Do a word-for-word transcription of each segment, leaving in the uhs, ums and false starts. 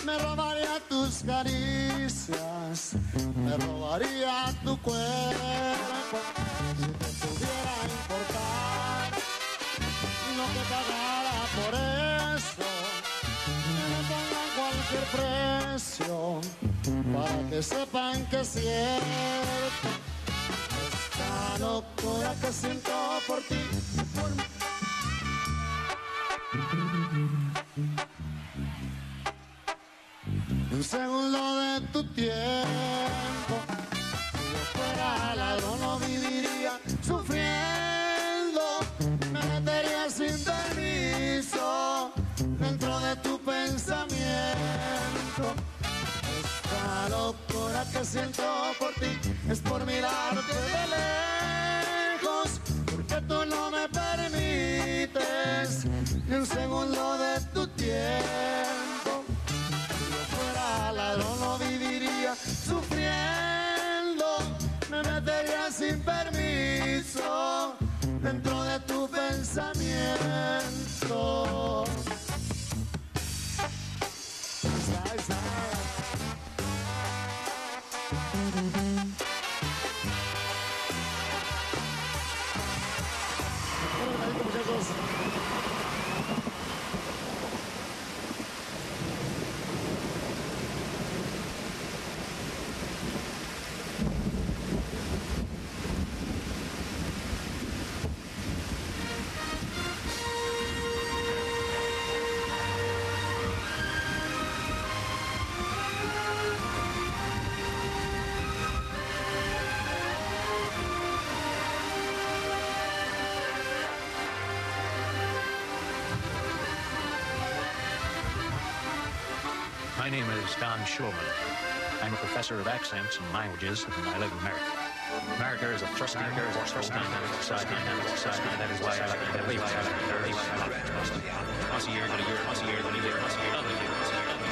Me robaría tus caricias, me robaría tu cuerpo. Si te pudiera importar lo que pagara por eso, que me pongan cualquier precio para que sepan que es cierto. Esta locura que siento por ti, por mí. Un segundo de tu tiempo, si yo fuera ladrón no viviría sufriendo, me metería sin permiso dentro de tu pensamiento. Esta locura que siento por ti es por mirarte de lejos, porque tú no me permites ni un segundo de tu tiempo. Ladrón no viviría sufriendo, me metería sin permiso dentro de tu pensamiento. Sai, sai. My name is Don Schulman. I'm a professor of accents and languages, and I live in America. America is a trusting, America is a trusting society, dynamic society. That is why I like to live here. Once a year, but a year, once a year, then a year, once a year, another year, once a year, another year.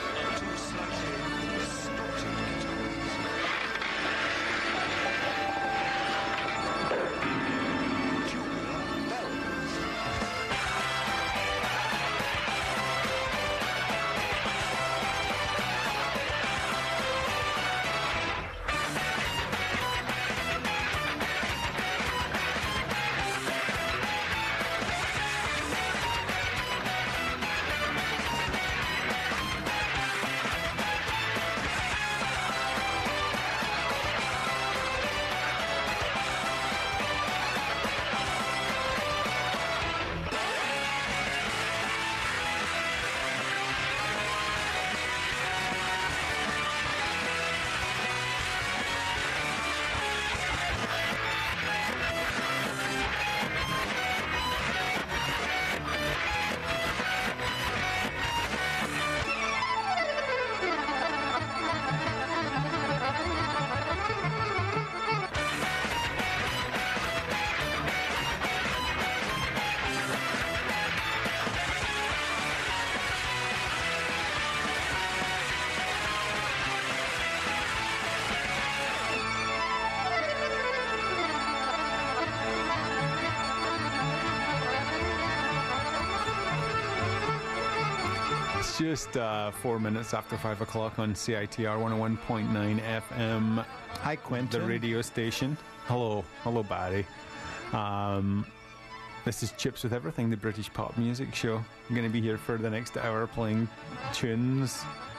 Just uh, four minutes after five o'clock on C I T R one oh one point nine F M. Hi, Quentin. The radio station. Hello. Hello, Barry. Um, this is Chips with Everything, the British pop music show. I'm going to be here for the next hour playing tunes.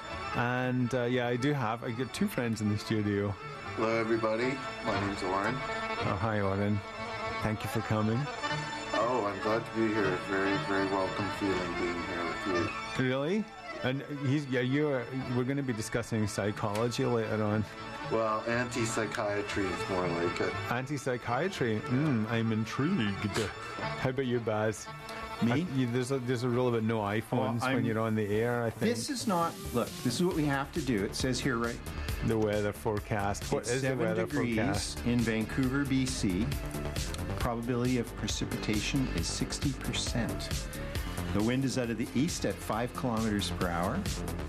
And uh, yeah, I do have, I got two friends in the studio. Hello, everybody. My name's Oren. Oh, hi, Oren. Thank you for coming. Oh, I'm glad to be here. Very, very welcome feeling being here with you. Really? And he's yeah, you are, we're going to be discussing psychology later on. Well, anti-psychiatry is more like it. Anti-psychiatry? Mm, I'm intrigued. How about you, Baz? Me? I, you, there's, a, there's a rule about no iPhones well, when you're on the air, I think. This is not, look, this is what we have to do. It says here, right? The weather forecast. What it's is the weather degrees forecast? In Vancouver, B C. Probability of precipitation is sixty percent. The wind is out of the east at five kilometers per hour.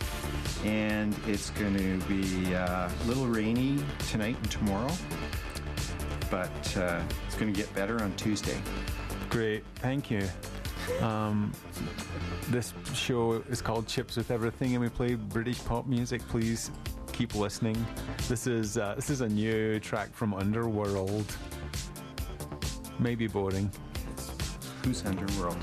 And it's going to be uh, a little rainy tonight and tomorrow. But uh, it's going to get better on Tuesday. Great. Thank you. Um, this show is called Chips with Everything, and we play British pop music. Please keep listening. This is uh, this is a new track from Underworld. Maybe boring. Who's Underworld?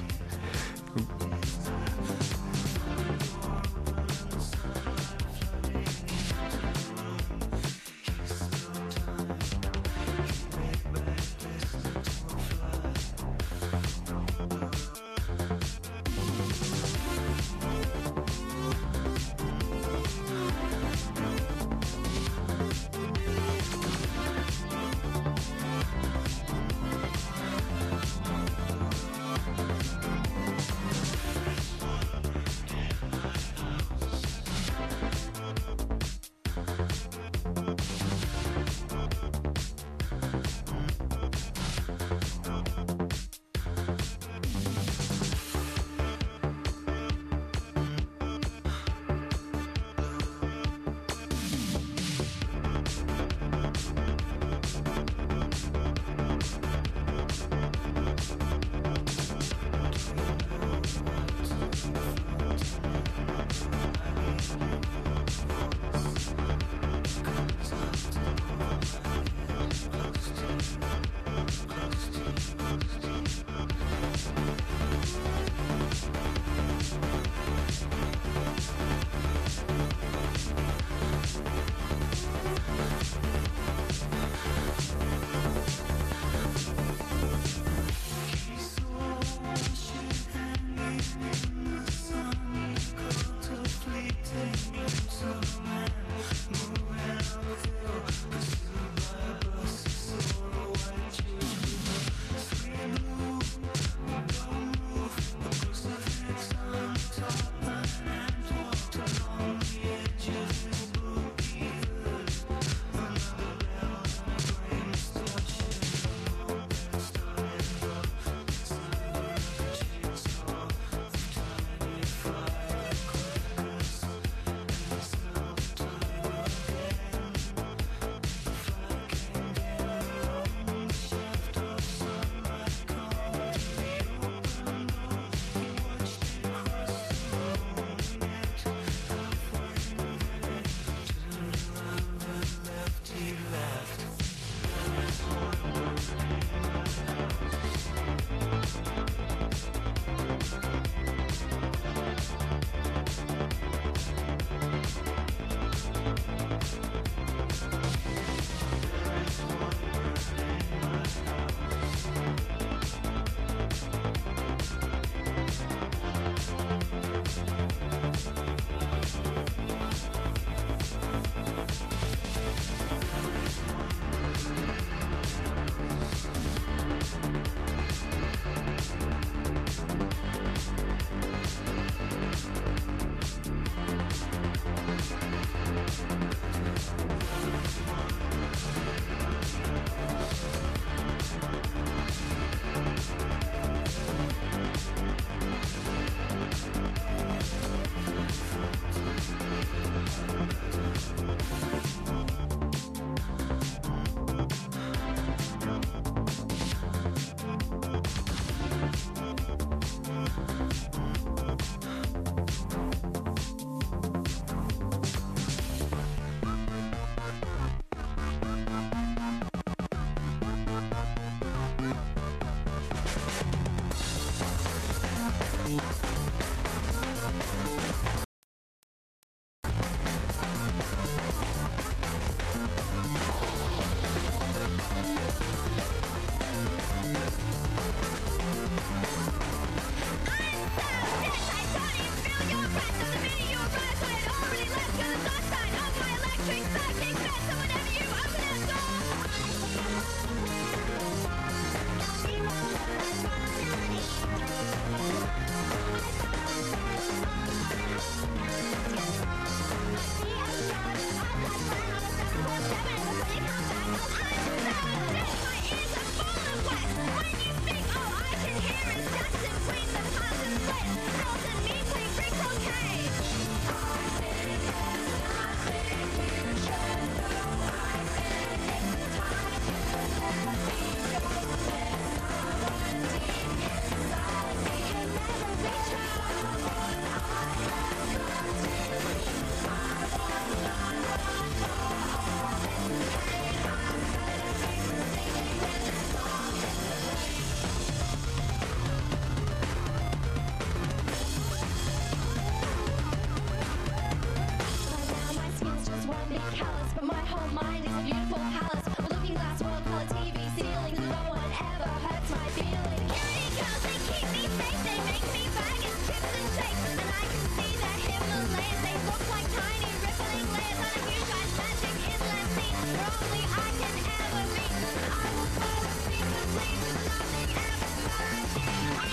mind is a beautiful palace. With looking glass, world color T V ceilings. No one ever hurts my feelings. Kitty girls, they keep me safe. They make me bag in chips and shakes. And I can see their Himalayas. They look like tiny rippling layers on a huge Atlantic inland sea. Where only I can ever be. I will fall asleep to sleep with nothing ever but you.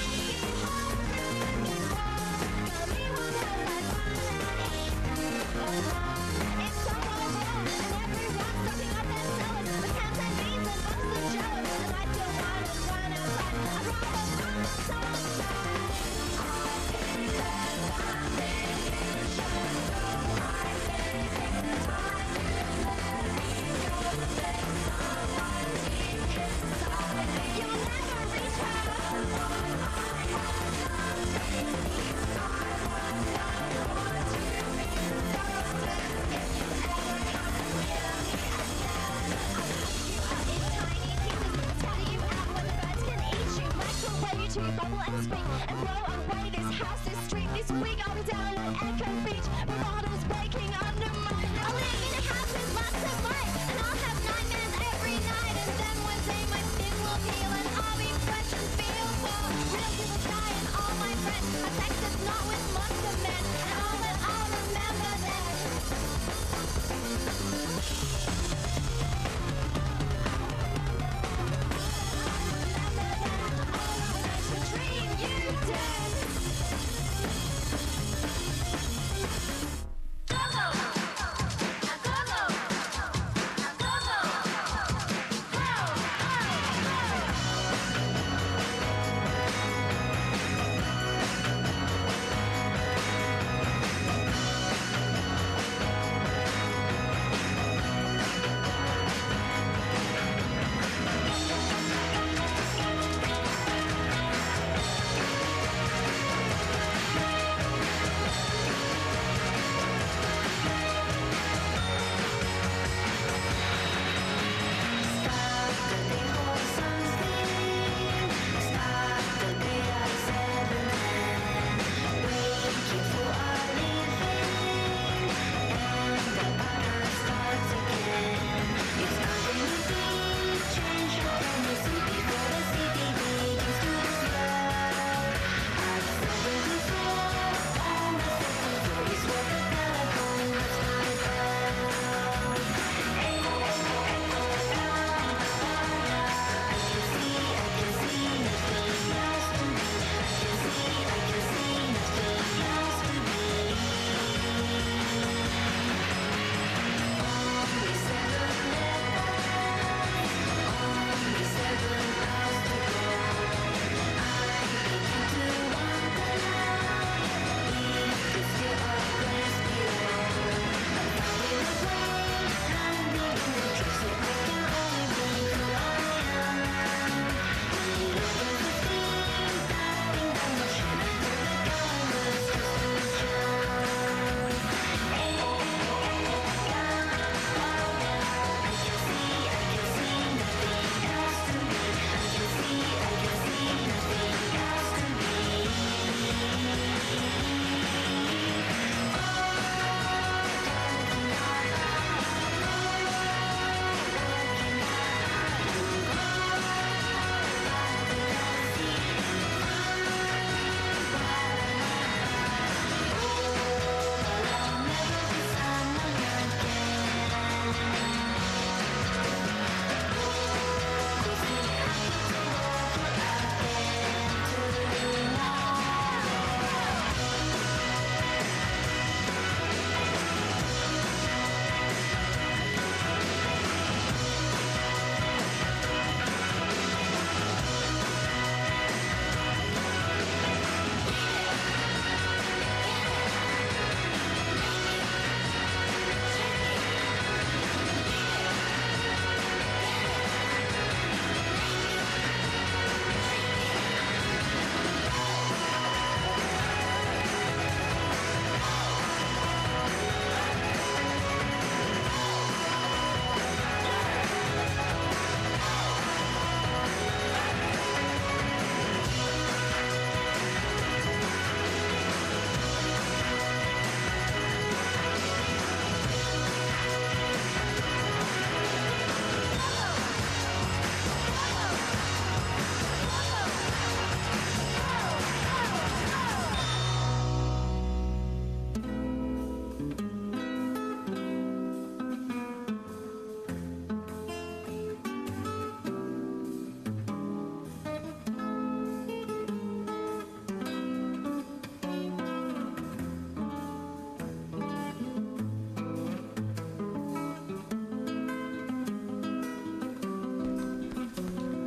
It's so all wrong, and everyone's stocking up their cellars with cans and beans and bottles of jello. And I still want to run outside. I'd rather run outside. You'll never reach to bubble and spring and blow away this house, this street. This week I'll be down at Echo Beach with bottles breaking under my. I'll live in a house with lots of light, and I'll have nightmares every night. And then one day my skin will heal, and I'll be fresh and feel well. Real people die, and all my friends are texted not with monster men, and all that I'll remember then.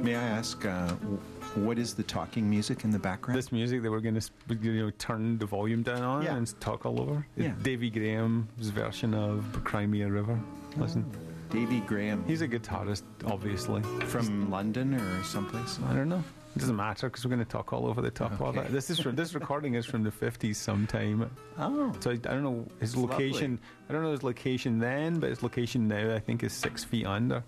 May I ask, uh, w- what is the talking music in the background? This music that we're going to you know turn the volume down on Yeah. and talk all over. Yeah. Davy Graham's version of Crimea River. Listen, Davy Graham. he's a guitarist, obviously. from London or someplace? I don't know. It doesn't matter because we're going to talk all over the top of Okay. it. This is from this recording is from the fifties sometime. Oh. So I, I don't know his location. I don't know his location then, but his location now I think is Six Feet Under.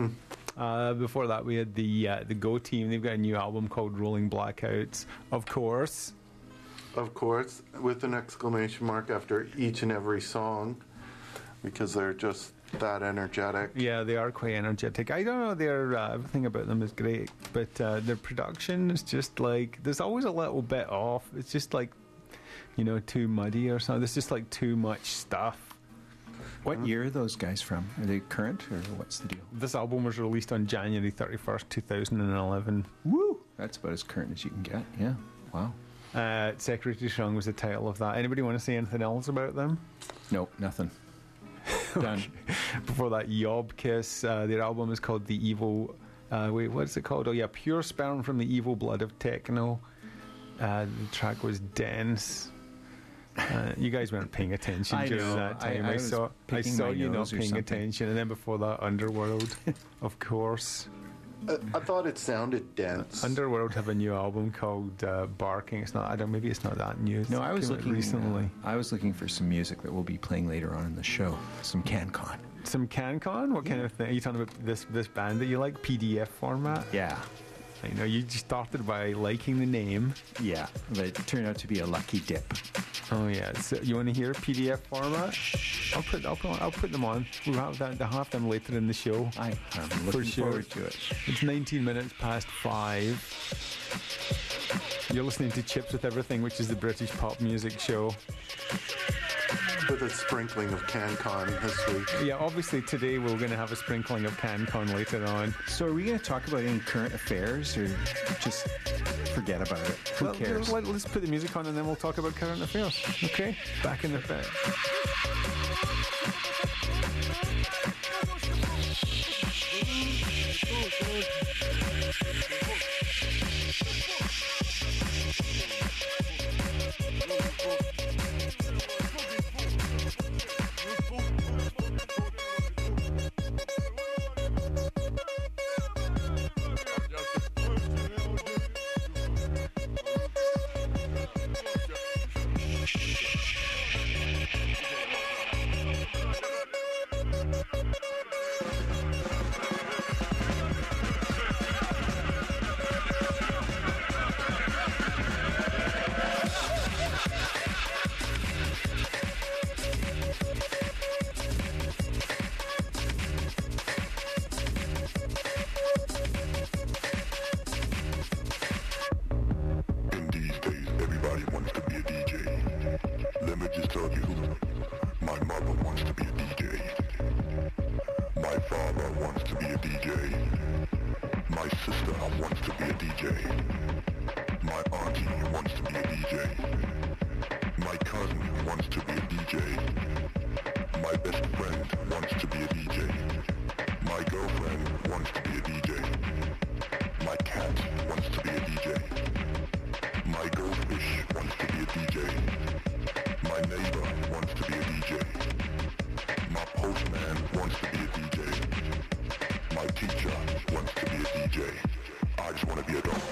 Uh, before that, we had the uh, the Go Team. They've got a new album called Rolling Blackouts. Of course, Of course, with an exclamation mark after each and every song, because they're just that energetic. yeah, they are quite energetic. I don't know, their uh, everything about them is great, but uh, their production is just like there's always a little bit off. It's just like you know too muddy or something. There's just like too much stuff. What year are those guys from? Are they current or what's the deal? This album was released on January thirty-first, two thousand eleven. Woo! That's about as current as you can get. Yeah. Wow. Uh, Secretary Shrung was the title of that. Anybody want to say anything else about them? Nope, nothing. Done. Before that, Yob Kiss. Uh, their album is called The Evil. Uh, wait, what is it called? Oh, yeah, Pure Sperm from the Evil Blood of Techno. Uh, the track was Dense. Uh, you guys weren't paying attention I during know. that time. I- I I, was saw, I picking saw my you not nose or paying something. attention, and then before that, Underworld, of course. I, I thought it sounded dense. Underworld have a new album called uh, Barking. It's not. I don't. Maybe it's not that new. No, I was Came out looking recently. uh, I was looking for some music that we'll be playing later on in the show. Some CanCon. Some CanCon. What kind of thing? Are you talking about this this band that you like? P D F format. Yeah. I know you just started by liking the name. Yeah. But it turned out to be a lucky dip. Oh yeah. So you want to hear P D F format? I'll put I'll put I'll put them on. We'll have that. They'll have them later in the show. I, I'm For looking sure. forward to it. It's nineteen minutes past five. You're listening to Chips with Everything, which is the British pop music show. With a sprinkling of CanCon this week. Yeah, obviously today we're going to have a sprinkling of CanCon later on. So are we going to talk about any current affairs or just forget about it? Who Well, cares? Let, us put the music on and then we'll talk about current affairs. Okay? Back in a bit. In these days, everybody wants to be a D J. Let me just tell you, my mother wants to be a D J. My father wants to be a D J. My sister wants to be a D J. My auntie wants to be a D J. My cousin wants to be a D J. My best friend wants to be a D J. My girlfriend wants to be a D J. My cat wants to be a D J. My goldfish wants to be a D J. My neighbor wants to be a D J. My postman wants to be a D J. My teacher wants to be a D J. I just want to be a dog.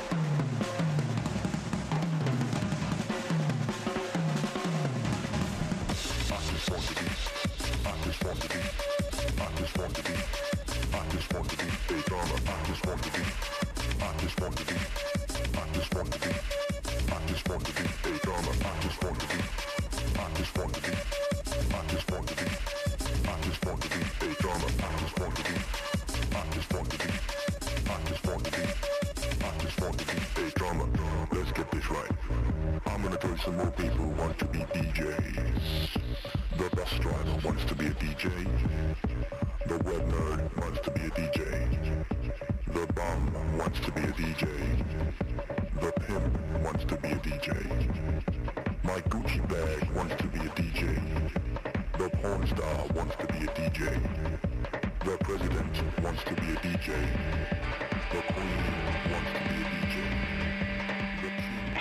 I just want to be. I just want to be. I just want to be. I just want to be a dollar. I just want to be. I just want to be. I just want to be. I just want to be a dollar. I just want to be. I just want to be. I just want to be. I just want to be a dollar. I just want to be. I just want to be. I just want to be. I just want to be a drummer. Let's get this right. I'm gonna tell you some more people who want to be D Js. The bus driver wants to be a D J. The web nerd wants to be a D J. The bum wants to be a D J. The pimp wants to be a D J. My Gucci bag wants to be a D J. The porn star wants to be a D J. The president wants to be a D J. The queen wants to be a D J. The king.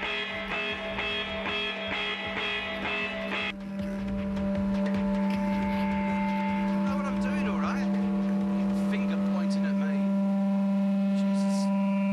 You know what I'm doing, all right? Finger pointing at me. Jesus.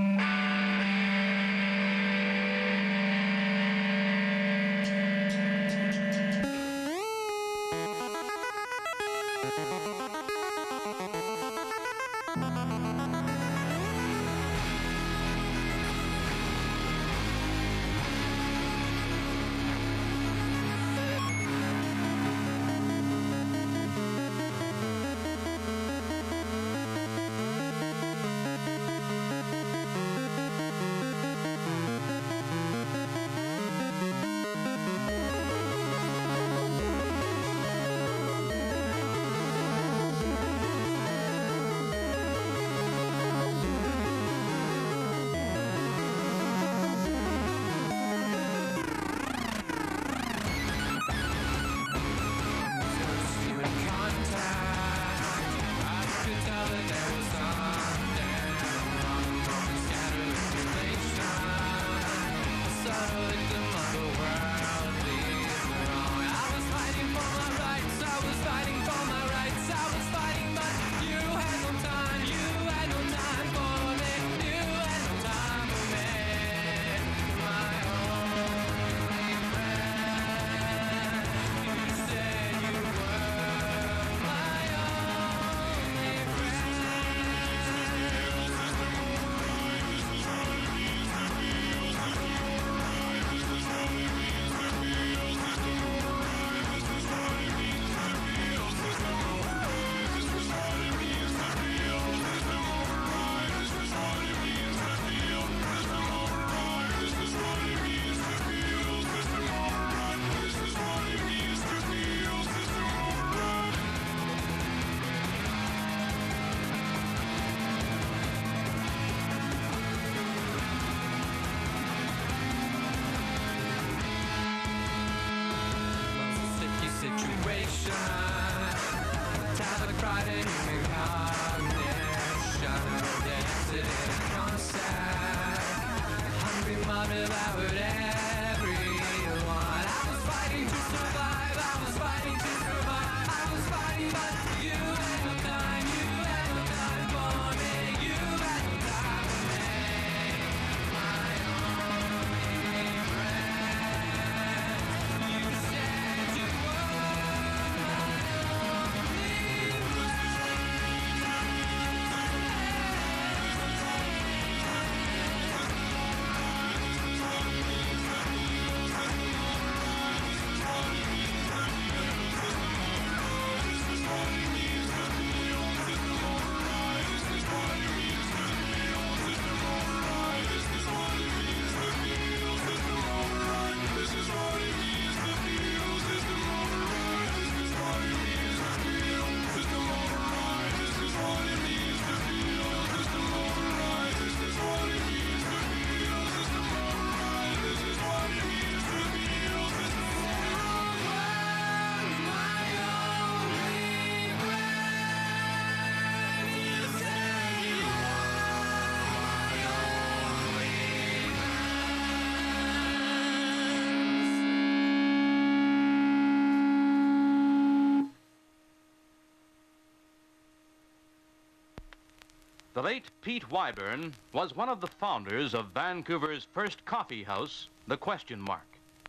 The late Pete Wyburn was one of the founders of Vancouver's first coffee house, The Question Mark.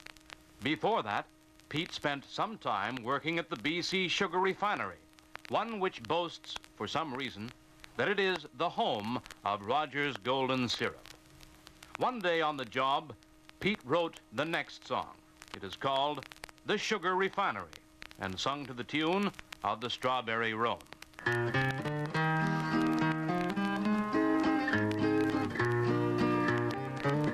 Before that, Pete spent some time working at the B C Sugar Refinery, one which boasts, for some reason, that it is the home of Rogers Golden Syrup. One day on the job, Pete wrote the next song. It is called The Sugar Refinery and sung to the tune of the Strawberry Roan.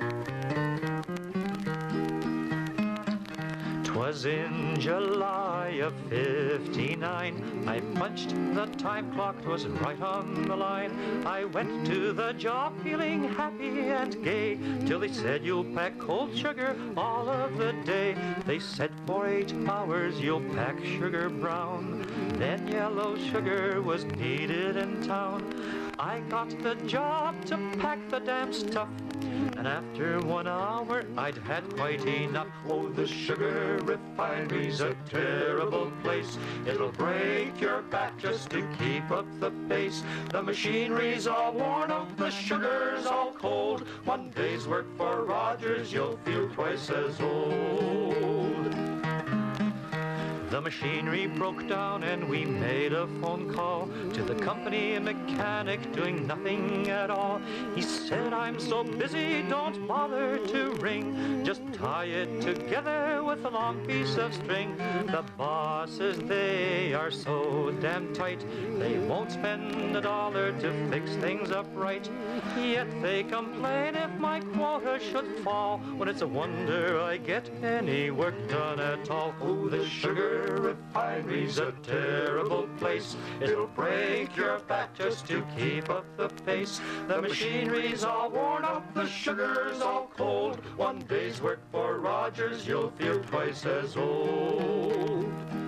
'Twas in July of fifty-nine. I punched the time clock, 'twas right on the line. I went to the job feeling happy and gay, till they said you'll pack cold sugar all of the day. They said for eight hours you'll pack sugar brown, then yellow sugar was needed in town. I got the job to pack the damn stuff, and after one hour I'd had quite enough. Oh, the sugar refinery's a terrible place. It'll break your back just to keep up the pace. The machinery's all worn out, the sugar's all cold. One day's work for Rogers, you'll feel twice as old. The machinery broke down and we made a phone call to the company mechanic doing nothing at all. He said, I'm so busy, don't bother to ring. Just tie it together with a long piece of string. The bosses, they are so damn tight, they won't spend a dollar to fix things up right. Yet they complain if my quota should fall, when it's a wonder I get any work done at all. Oh, the sugar refinery's a terrible place. It'll break your back just to keep up the pace. The machinery's all worn out, the sugar's all cold. One day's work for Rogers, you'll feel twice as old.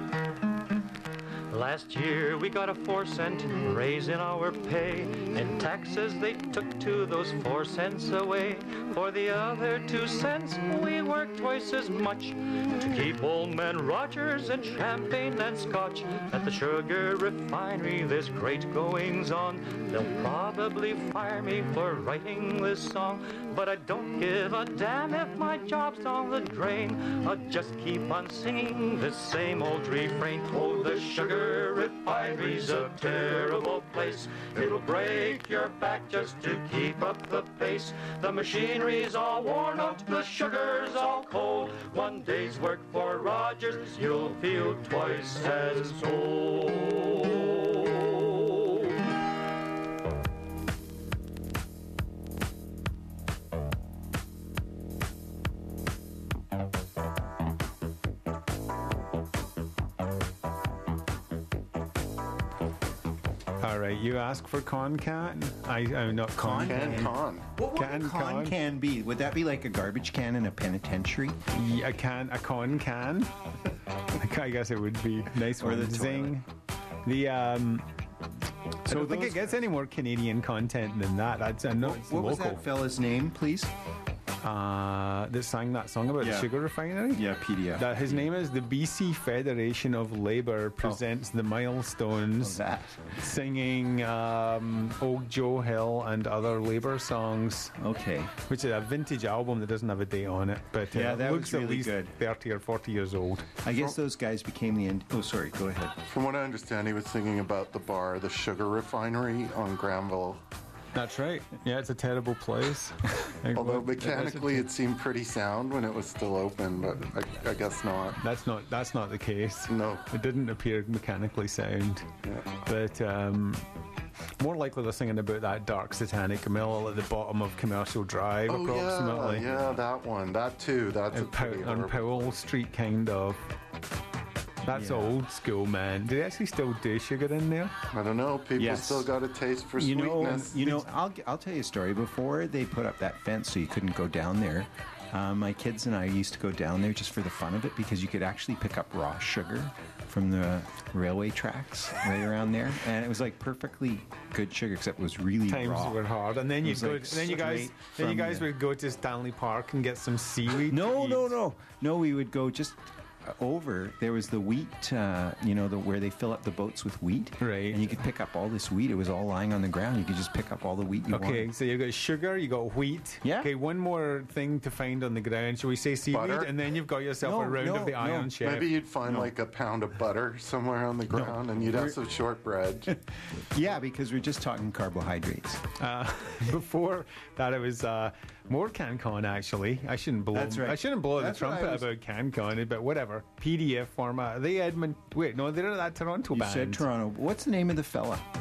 Last year we got a four cent raise in our pay. In taxes they took to those four cents away. For the other two cents we worked twice as much to keep old man Rogers and champagne and scotch. At the sugar refinery there's great goings on. They'll probably fire me for writing this song, but I don't give a damn if my job's down the drain. I'll just keep on singing the same old refrain. Oh, the sugar refinery's a terrible place. It'll break your back just to keep up the pace. The machinery's all worn out, the sugar's all cold. One day's work for Rogers, you'll feel twice as old. All right, you ask for con can? I, I'm not con. Can con. What would Can a con, con. can be? Would that be like a garbage can in a penitentiary? Yeah, a can, a con can. I guess it would be nice Or one. the Zing. The um. So I don't think those- it gets any more Canadian content than that. That's a no. It's What was local. that fella's name, please? Uh, that sang that song about Yeah. the sugar refinery. Yeah, P D F. That his name is the B C Federation of Labour presents the milestones, Oh, that. singing um, Old Joe Hill and other Labour songs, Okay. which is a vintage album that doesn't have a date on it, but uh, Yeah, that looks was really at least good. thirty or forty years old. I guess those guys became the end. Oh, sorry. Go ahead. From what I understand, he was singing about the bar, the Sugar Refinery on Granville. That's right. Yeah, it's a terrible place. Like, Although what- mechanically it seemed pretty sound when it was still open, but I, I guess not. That's not that's not the case. No. It didn't appear mechanically sound. But um, more likely they're singing about that dark satanic mill at the bottom of Commercial Drive, Oh approximately. yeah, yeah, that one, that too. That's a And Pow- pretty on horrible. Powell Street, kind of. That's Yeah. old school, man. Do they actually still do sugar in there? I don't know. People Yes. still got a taste for You know, sweetness. you know. I'll I'll tell you a story. Before they put up that fence, so you couldn't go down there. Uh, my kids and I used to go down there just for the fun of it, because you could actually pick up raw sugar from the railway tracks right around there, and it was like perfectly good sugar, except it was really Times raw. were hard, and then It you was go. like then you guys. straight Then you from guys the- would go to Stanley Park and get some seaweed. No, to no, eat. no, no. We would go just uh, over. There was the wheat, uh, you know, the where they fill up the boats with wheat. Right. And you could pick up all this wheat. It was all lying on the ground. You could just pick up all the wheat you Okay, wanted. so you got sugar, you got wheat. Yeah. Okay, one more thing to find on the ground. Shall we say seaweed? Butter? And then you've got yourself No, a round no, of the no. Iron Chef. Maybe you'd find No. like a pound of butter somewhere on the ground, and you'd have some shortbread. Yeah, because we're just talking carbohydrates. Uh, before that, it was uh, more CanCon. Actually, I shouldn't blow. That's right. I shouldn't blow That's the what I trumpet was- about CanCon, but whatever. P D F format. Are they Edmund? Wait, no, they're that Toronto You band. said Toronto. What's the name of the fella?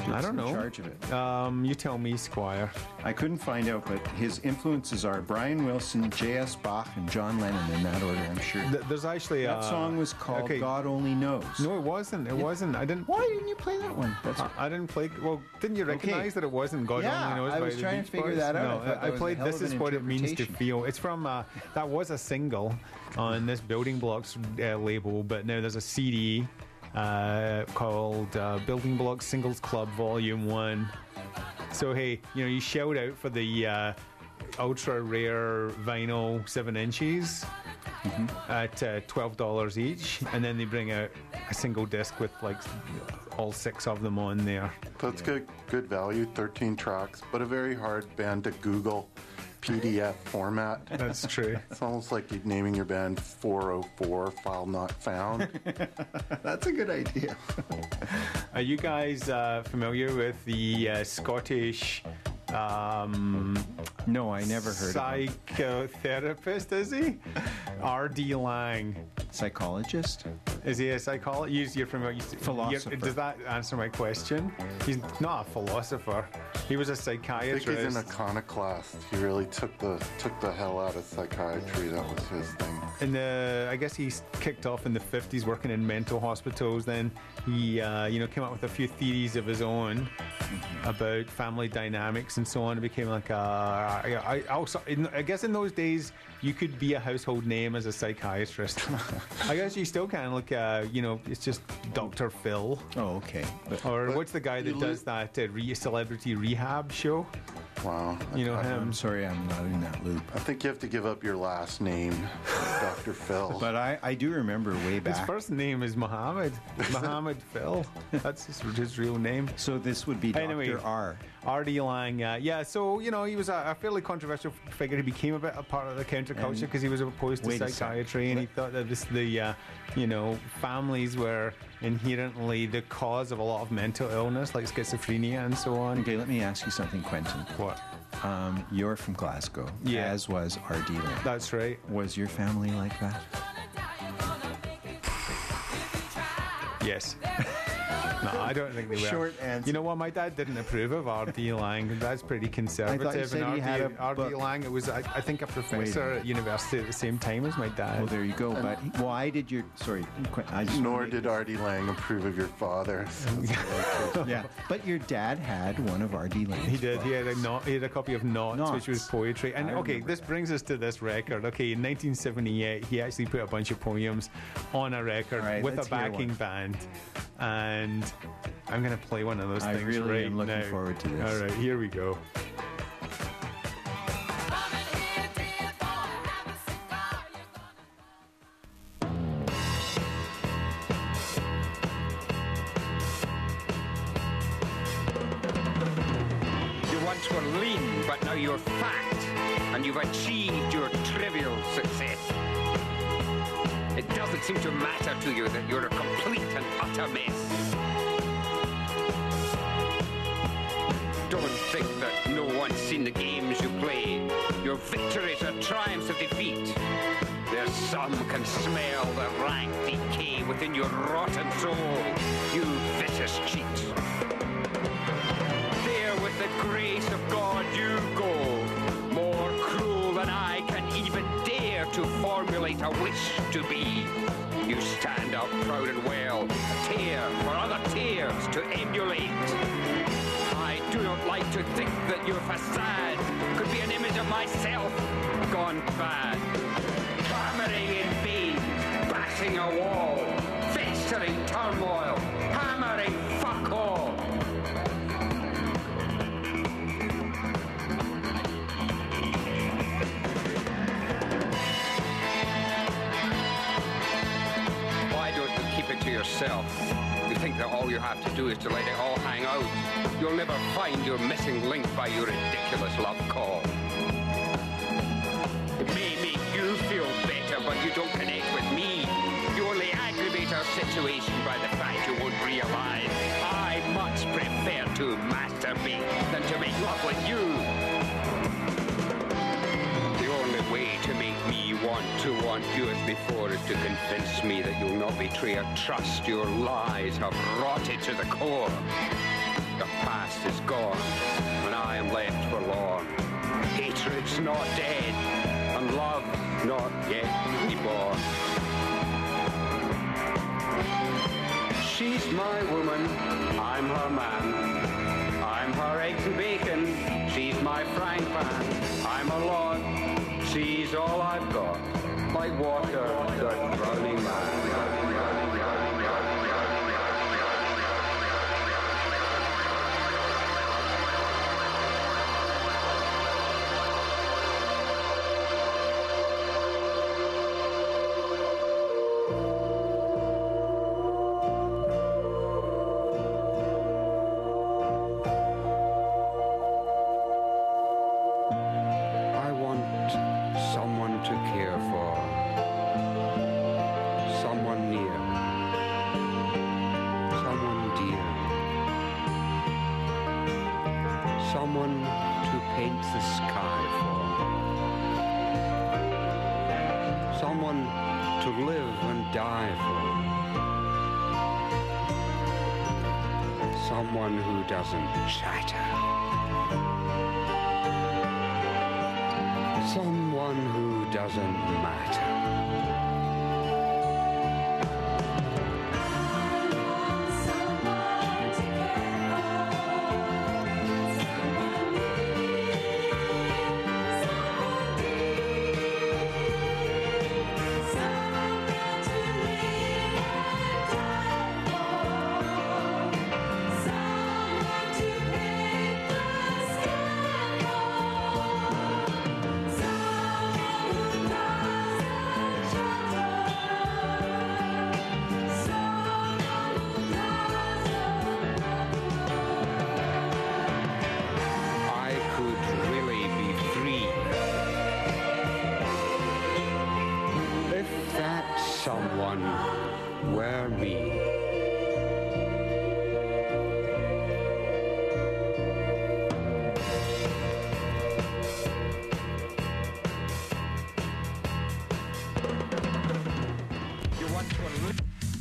I don't in know. charge of it? Um, you tell me, Squire. I couldn't find out, but his influences are Brian Wilson, J S. Bach, and John Lennon in that order, I'm sure. Th- there's actually that uh, song was called okay. God Only Knows. No, it wasn't. It Yeah. wasn't. I didn't. Why didn't you play that one? That's I, I didn't play. Well, didn't you recognize that it wasn't God Yeah, Only Knows I by was the trying to Beach figure Boys? that out. I No, thought that I was a played hell This of Is an What It Means to interpretation. Feel. It's from uh, that was a single on this Building Blocks uh, label, but now there's a C D uh, called uh, Building Blocks Singles Club Volume One. So hey, you know, you shout out for the uh, ultra rare vinyl seven inches Mm-hmm. at uh, twelve dollars each, and then they bring out a single disc with like all six of them on there. That's good, good value. thirteen tracks, but a very hard band to Google P D F format. That's true. It's almost like you're naming your band four oh four, file not found. That's a good idea. Are you guys uh, familiar with the uh, Scottish? Um, no, I never heard of him. Psychotherapist, is he? R D Lang. Psychologist? Is he a psychologist? You're from you- Philosopher. Does that answer my question? He's not a philosopher. He was a I think psychiatrist. he's an iconoclast. He really took the took the hell out of psychiatry. That was his thing. In the, I guess he's kicked off in the fifties, working in mental hospitals. Then he, uh, you know, came up with a few theories of his own about family dynamics and so on. It became like a, I, I also, in, I guess in those days you could be a household name as a psychiatrist. I guess you still can. Like, uh, you know, it's just Doctor Phil. Oh, okay. But, Or But what's the guy that you does li- that uh, re- celebrity rehab show? Wow. You know I, him. I'm sorry, I'm not in that loop. I think you have to give up your last name, Doctor Phil. But I, I do remember way His back. first name is Muhammad. Muhammad Phil. That's his, his real name. So this would be Doctor Anyway. R. R D Lang, uh, yeah, so, you know, he was a, a fairly controversial figure. He became a bit a part of the counterculture because he was opposed to wait a sec. psychiatry, and he thought that this, the, uh, you know, families were inherently the cause of a lot of mental illness, like schizophrenia and so on. Okay, let me ask you something, Quentin. What? Um, you're from Glasgow, Yeah. as was R D Lang. That's right. Was your family like that? Yes. No, I don't think they were. Short answer. You know what? My dad didn't approve of R D Lang. That's pretty conservative. said and he had a R D book. Lang, it was, I, I think, a professor at university at the same time as my dad. Well, there you go. But why did your sorry? Qu- I just Nor did R D Lang approve of your father. yeah. But your dad had one of R D Lang's. He did. He had a not, he had a copy of Knots, Knots. which was poetry. And I okay, remember this that. brings us to this record. Okay, in nineteen seventy-eight, he actually put a bunch of poems on a record All right, with a let's hear backing one. band. And I'm going to play one of those I things really right am looking now. forward to this. All right, here we go. You once were lean, but now you're fat, and you've achieved your trivial success. It doesn't seem to matter to you that you're a complete and utter mess. Don't think that no one's seen the games you play, your victories or triumphs of defeat. There's some can smell the rank decay within your rotten soul, you vicious cheat. There with the grace of God you go, more cruel than I can even dare to formulate a wish to be. You stand up proud and well, tear for other tears to emulate. I do not like to think that your facade could be an image of myself gone bad. Clamoring in vain, bashing a wall, festering turmoil, hammering fuck all. Why don't you keep it to yourself? You think that all you have to do is to let it all hang out. You'll never find your missing link by your ridiculous love call. It may make you feel better, but you don't connect with me. You only aggravate our situation by the fact you won't realize I much prefer to masturbate than to make love with you. The only way to make me want to want you as before is to convince me that you'll not betray a trust your lies have rotted to the core. The past is gone, and I am left forlorn. Hatred's not dead, and love not yet reborn. She's my woman, I'm her man. I'm her eggs and bacon, she's my frying pan. I'm her lord, she's all I've got, like water, the drowning man. Someone who doesn't chatter. Someone who doesn't matter. Someone were me. You want to look?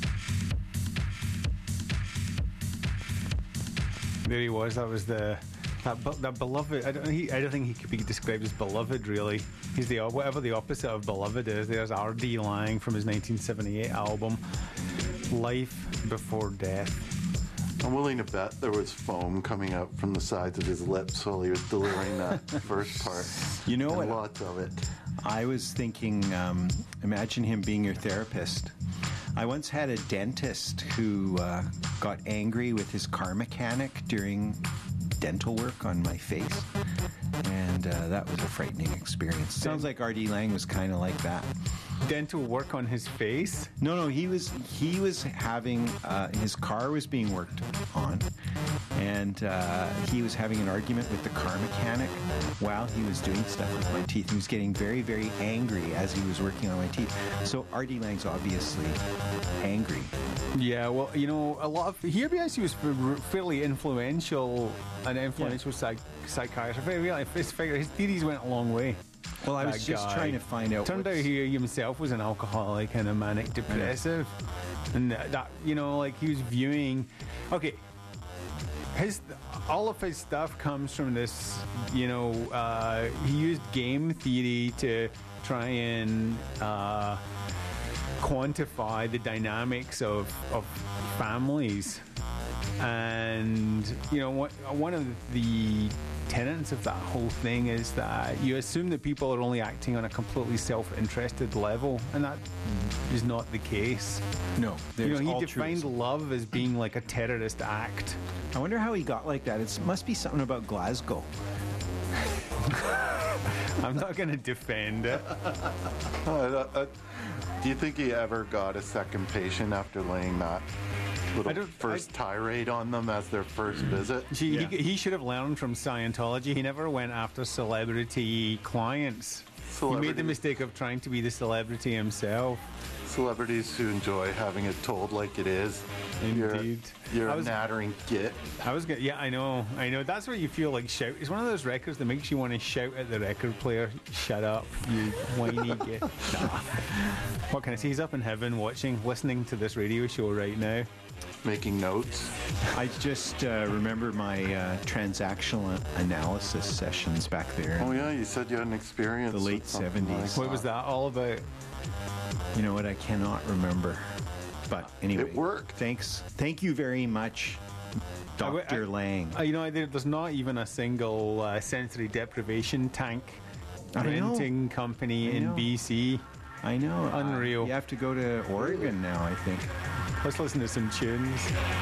There he was. That was the that be- that beloved. I don't. He, I don't think he could be described as beloved. Really, he's the whatever the opposite of beloved is. There's R D Laing from his nineteen seventy-eight album, Life Before Death. I'm willing to bet there was foam coming out from the sides of his lips while he was delivering that first part. You know and what? Lots of it. I was thinking, um, imagine him being your therapist. I once had a dentist who uh, got angry with his car mechanic during dental work on my face, and uh, that was a frightening experience. Sounds like R D Laing was kind of like that. Dental work on his face? No, no, he was he was having uh, his car was being worked on, and uh, he was having an argument with the car mechanic while he was doing stuff with my teeth. He was getting very, very angry as he was working on my teeth. So R D Laing's obviously angry. Yeah, well, you know, a lot of he obviously was fairly influential, an influential yeah. psych, psychiatrist. Really, his his theories went a long way. Well, I was that just guy. trying to find out. Turned out he himself was an alcoholic and a manic depressive, and that, that you know, like he was viewing. Okay, his all of his stuff comes from this. You know, uh, he used game theory to try and uh, quantify the dynamics of of families, and you know, what one of the tenets of that whole thing is that you assume that people are only acting on a completely self-interested level, and that is not the case. No, you know, he defined love as being like a terrorist act. I wonder how he got like that. It must be something about Glasgow. I'm not going to defend it. Uh, uh, do you think he ever got a second patient after laying that little first I, tirade on them as their first visit? He, yeah. he, he should have learned from Scientology. He never went after celebrity clients. He made the mistake of trying to be the celebrity himself. Celebrities who enjoy having it told like it is. Indeed. You're, you're I was, a nattering git. I was gonna, yeah, I know, I know. That's where you feel like shout. It's one of those records that makes you want to shout at the record player, "Shut up, you whiny git." Nah. What can I say? He's up in heaven watching, listening to this radio show right now. making notes? I just uh, remember my uh, transactional analysis sessions back there. Oh yeah, you said you had an experience. The late with something seventies. like What was that all about? You know what? I cannot remember. But anyway, It worked. Thanks. Thank you very much, Doctor I- Lang. Uh, you know, there, there's not even a single uh, sensory deprivation tank I know. renting company I in know. B C. I know. Unreal. Uh, you have to go to Oregon now, I think. Let's listen to some tunes.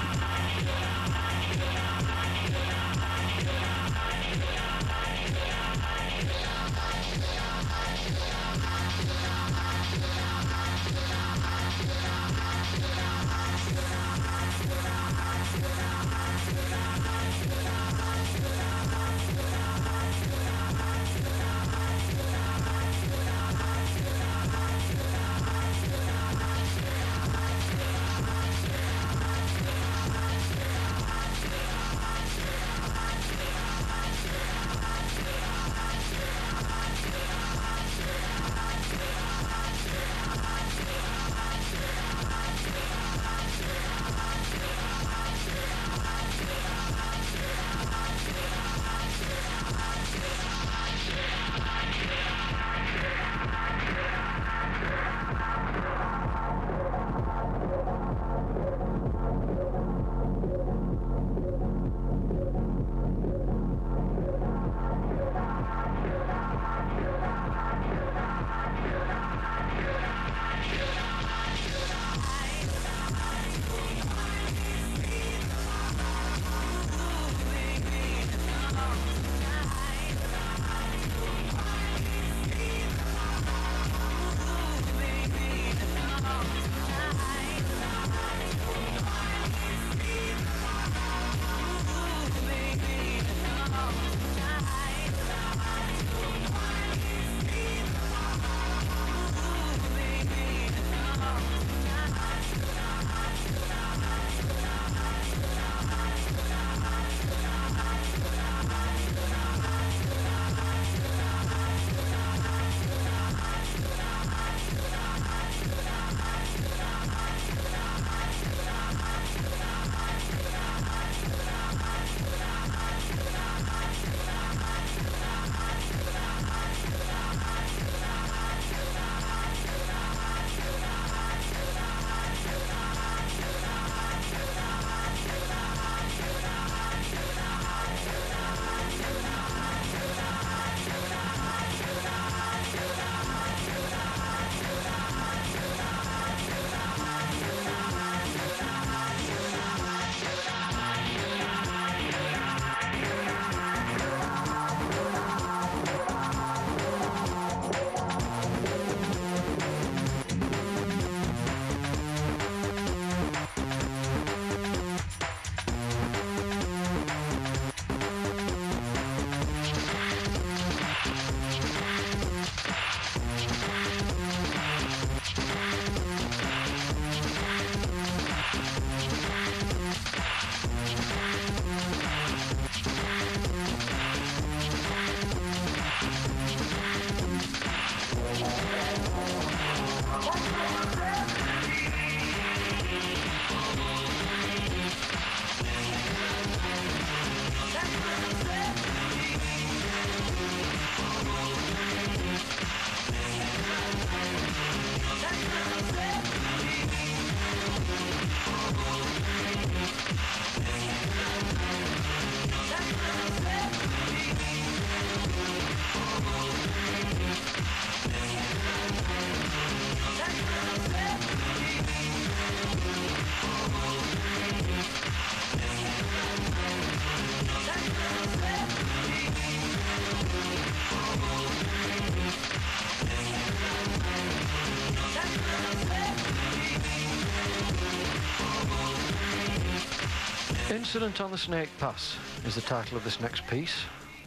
Incident on the Snake Pass is the title of this next piece,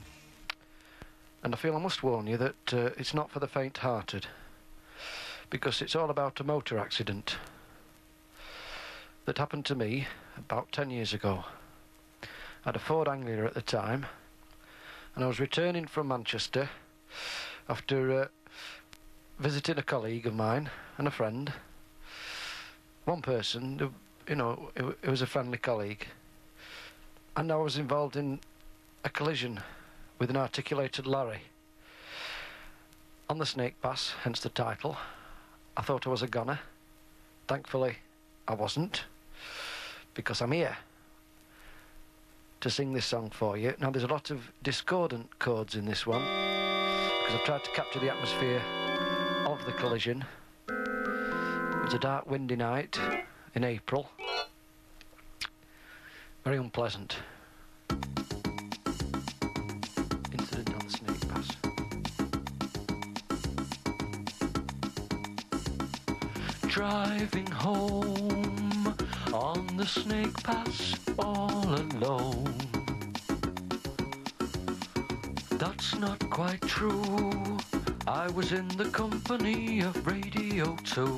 and I feel I must warn you that uh, it's not for the faint-hearted, because it's all about a motor accident that happened to me about ten years ago. I had a Ford Anglia at the time, and I was returning from Manchester after uh, visiting a colleague of mine and a friend. One person you know, it, it was a friendly colleague. And I was involved in a collision with an articulated lorry on the Snake Pass, hence the title. I thought I was a goner. Thankfully, I wasn't, because I'm here to sing this song for you. Now, there's a lot of discordant chords in this one, because I've tried to capture the atmosphere of the collision. It was a dark, windy night in April. Very unpleasant. Incident on the Snake Pass. Driving home on the Snake Pass all alone. That's not quite true. I was in the company of Radio two.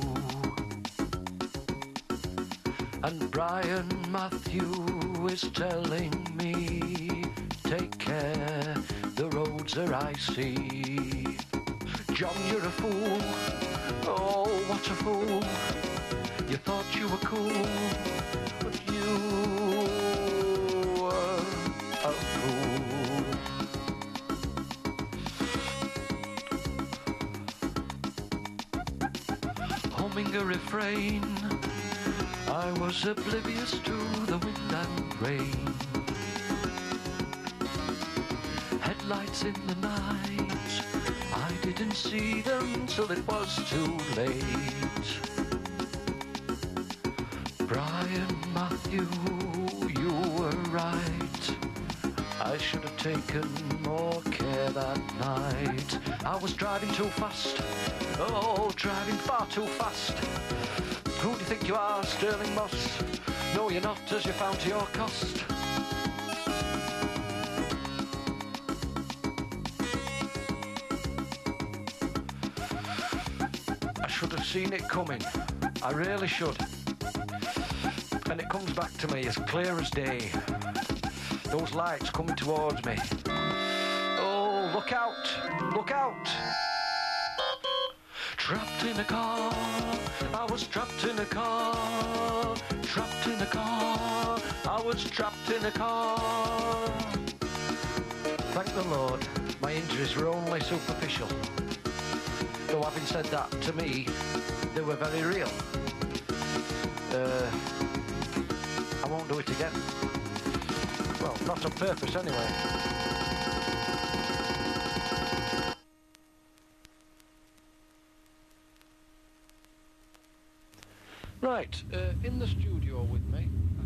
And Brian Matthew is telling me, take care, the roads are icy. John, you're a fool. Oh, what a fool. You thought you were cool, but you were a fool. Humming a refrain, I was oblivious to the wind and rain. Headlights in the night, I didn't see them till it was too late. Brian Matthew, you were right. I should have taken more care that night. I was driving too fast, oh, driving far too fast. Who do you think you are, Sterling Moss? No, you're not, as you found to your cost. I should have seen it coming. I really should. And it comes back to me as clear as day. Those lights coming towards me. Oh, look out! Look out! Trapped in a car, I was trapped in a car. Trapped in a car, I was trapped in a car. Thank the Lord, my injuries were only superficial. Though having said that, to me, they were very real. Uh, I won't do it again. Well, not on purpose anyway. Right, uh, in the studio with me,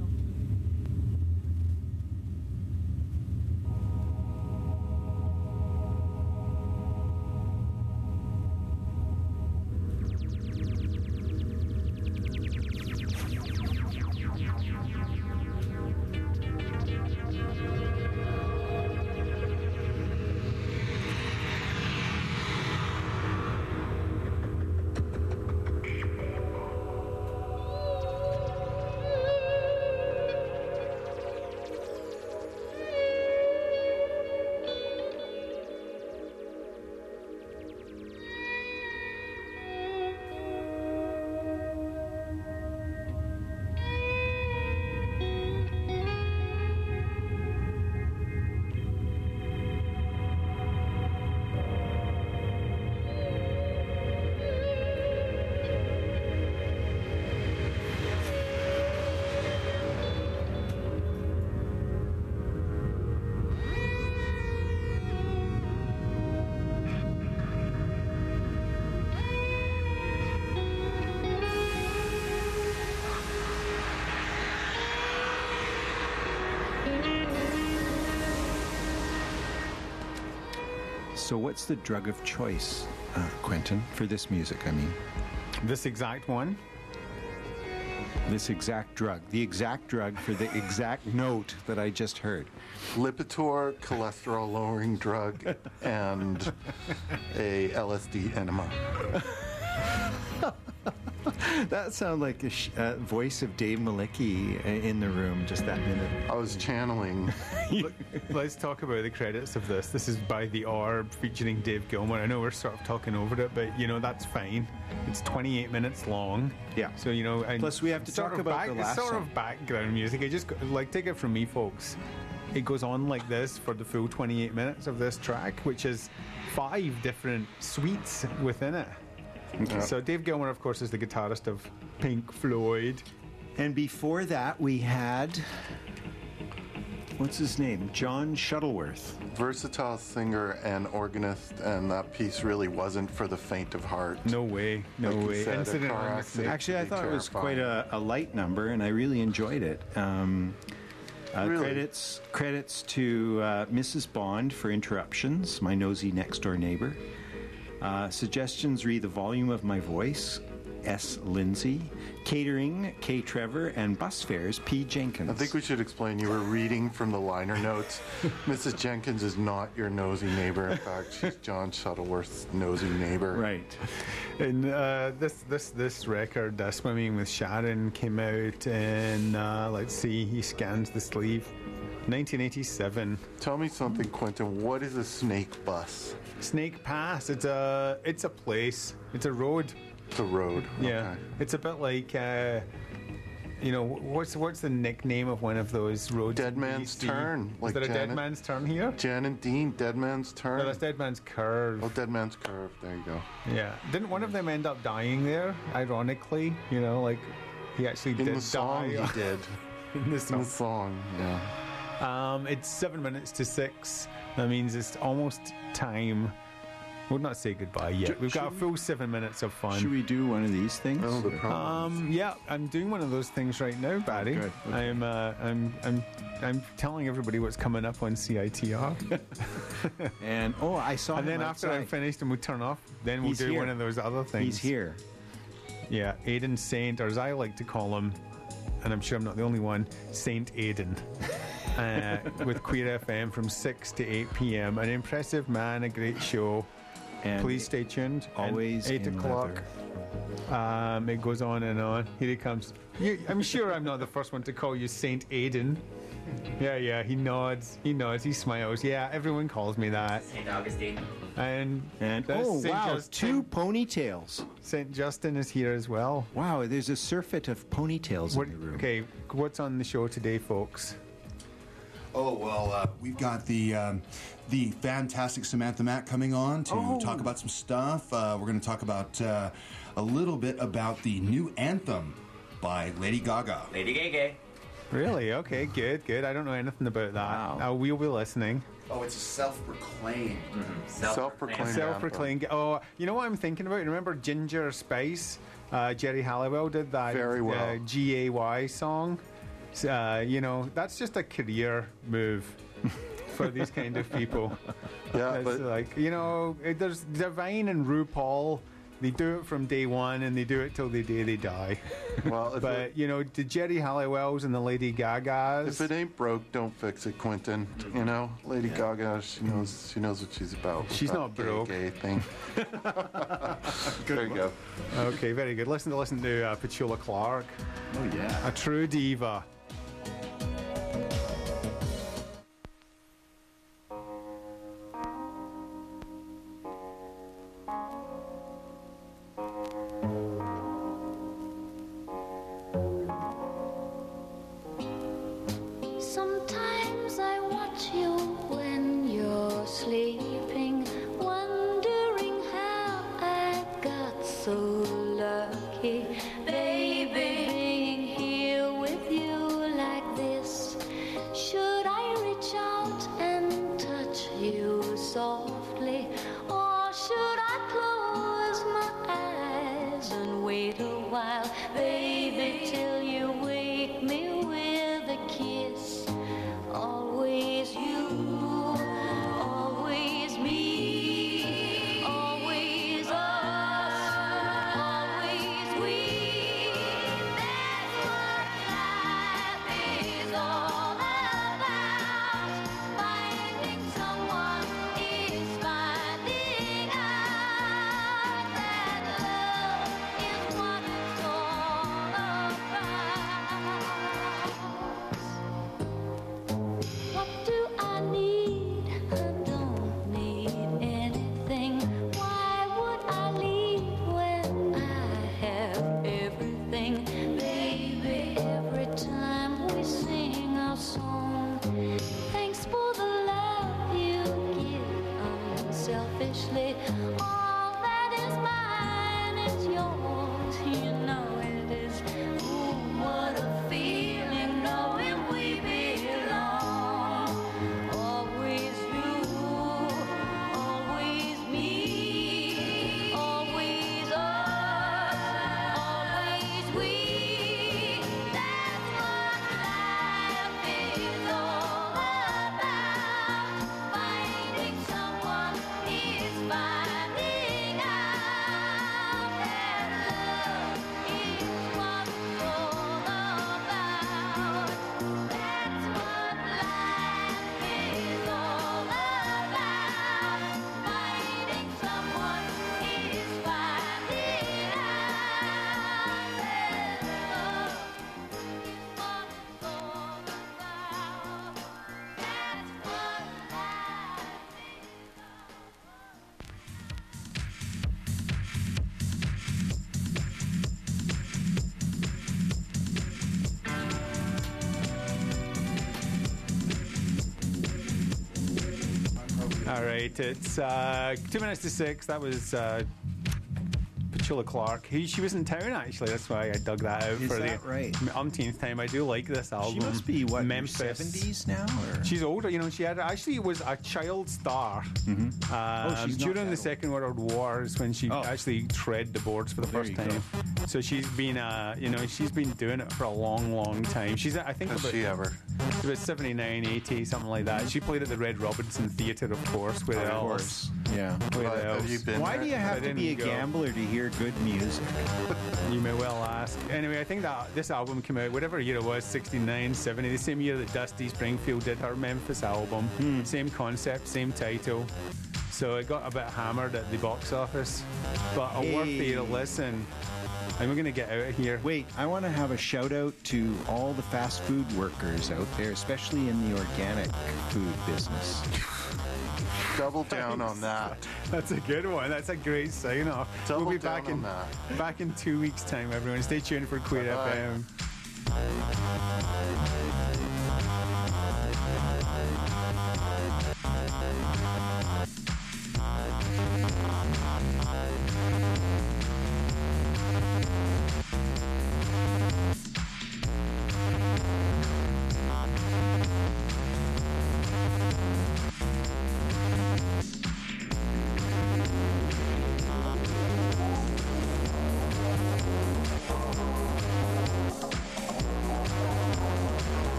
So what's the drug of choice, uh, Quentin, for this music, I mean? This exact one? This exact drug. The exact drug for the exact note that I just heard. Lipitor, cholesterol-lowering drug, and a L S D enema. That sounded like a sh- uh, voice of Dave Malicki in the room just that minute. I was channeling. Let's talk about the credits of this. This is by The Orb featuring Dave Gilmour. I know we're sort of talking over it, but you know that's fine. It's twenty-eight minutes long. Yeah. So you know, and Plus we have to sort talk of about back, the last it's sort song. of background music. I just like take it from me, folks. It goes on like this for the full twenty-eight minutes of this track, which is five different suites within it. Okay. So Dave Gilmour, of course, is the guitarist of Pink Floyd. And before that, we had, what's his name? John Shuttleworth. Versatile singer and organist, and that piece really wasn't for the faint of heart. No way, no Like you way. said, a Incident car on the accident Actually, I can be thought it was quite terrifying. a, a light number, and I really enjoyed it. Um, uh, Really? Credits credits to uh, Missus Bond for interruptions, my nosy next door neighbor. Uh, suggestions read The Volume of My Voice, S. Lindsay. Catering, K. Trevor. And bus fares, P. Jenkins. I think we should explain you were reading from the liner notes. Missus Jenkins is not your nosy neighbor. In fact, she's John Shuttleworth's nosy neighbor. Right. And uh, this this this record, uh, Swimming with Sharon, came out in uh, let's see, he scans the sleeve, nineteen eighty-seven. Tell me something, Quentin. What is a snake bus? Snake Pass. It's a it's a place. It's a road. It's a road. Yeah. Okay. It's a bit like. Uh, You know what's what's the nickname of one of those roads? Dead in Man's B C? Turn. Is Like there a Dead Janet- Man's Turn here? Jan and Dean, Dead Man's Turn. No, that's Dead Man's Curve. Oh, Dead Man's Curve. There you go. Yeah. Didn't one of them end up dying there? Ironically, you know, like he actually In did the song, die. he did. In the In song. the song, yeah. Um, it's seven minutes to six. That means it's almost time. We'll not say goodbye yet. We've got a full seven minutes of fun. Should we do one of these things? Oh, the problem. Um, yeah, I'm doing one of those things right now, Barry. good. Okay. I'm, uh, I'm, I'm, I'm telling everybody what's coming up on C I T R. And oh, I saw And him then after I'm outside. finished and we turn off, then we'll He's do here. one of those other things. He's here. Yeah, Aidan Saint, or as I like to call him, and I'm sure I'm not the only one, Saint Aidan. uh, with Queer F M from six to eight p.m. An impressive man, a great show. And Please stay tuned. And always eight in o'clock. Um, it goes on and on. Here he comes. You, I'm sure I'm not the first one to call you Saint Aidan. Yeah, yeah. He nods. He nods. He smiles. Yeah, everyone calls me that. Saint Augustine. And And that's oh Saint wow, Just- two ponytails. Saint Justin is here as well. Wow, there's a surfeit of ponytails What, in the room. okay, what's on the show today, folks? Oh, well, uh, we've got the um, the fantastic Samantha Mack coming on to Oh. talk about some stuff. Uh, we're going to talk about uh, a little bit about the new anthem by Lady Gaga. Lady Gaga. Really? Okay, good, good. I don't know anything about that. Wow. Uh, we'll be listening. Oh, it's a self-proclaimed. Self-proclaimed. Self-proclaimed. Oh, you know what I'm thinking about? Remember Ginger Spice? Uh, Jerry Halliwell did that. Very well. Uh, G A Y song. Uh, you know, that's just a career move for these kind of people. Yeah, It's but like, you know, it, there's Divine and RuPaul. They do it from day one, and they do it till the day they die. well, if, But it, you know, the Jerry Halliwells and the Lady Gagas. if it ain't broke, don't fix it, Quentin. You know, Lady Gaga, she knows she knows what she's about. with She's that not gay, broke. Gay thing. there you go. Okay, very good. Listen to listen to uh, Petula Clark, Oh, yeah. a true diva. Sometimes I watch you when you're sleeping, wondering how I got so lucky, baby, being here with you. selfishly. All that is mine is yours. You know it is. Ooh, what a feeling knowing we belong. Always you, always me, always us, always we. That's what life is all about. Finding someone is finding out that love is what it's all about. That's what life is all about. Finding someone is finding out that love is what it's all about. That's what life All right, it's uh, two minutes to six. That was uh, Petula Clark. He, she was in town, actually. That's why I dug that out Is for that the right? umpteenth time. I do like this album. She must be, what, in her Memphis. seventies now? Or? She's older, you know. She had actually was a child star Mhm. um, Oh, she's not during that the old. Second World War is when she Oh. actually tread the boards for the There first you time. So she's been, uh, you know, she's been doing it for a long, long time. She's, I think, Has about, she ever? about seventy-nine, eighty, something like that. She played at the Red Robinson Theatre, of course, with Of Elvis. course. Yeah. With But have Elvis. you been Why there? do you I have to be a didn't go. gambler to hear good music? You may well ask. Anyway, I think that this album came out, whatever year it was, sixty-nine, seventy, the same year that Dusty Springfield did her Memphis album. Same concept, same title. So it got a bit hammered at the box office. But a worth Hey. a listen. And we're going to get out of here. Wait, I want to have a shout out to all the fast food workers out there, especially in the organic food business. Double down on that. That's a good one. That's a great sign off. Double we'll be down back in on that. back in two weeks' time, everyone. Stay tuned for Queer Bye-bye. F M.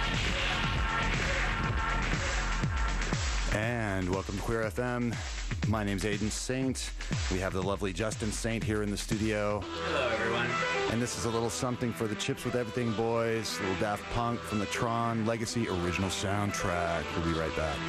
And welcome to Queer F M. My name's Aiden Saint. We have the lovely Justin Saint here in the studio. Hello, everyone. And this is a little something for the Chips with Everything boys, a little Daft Punk from the Tron Legacy original soundtrack. We'll be right back.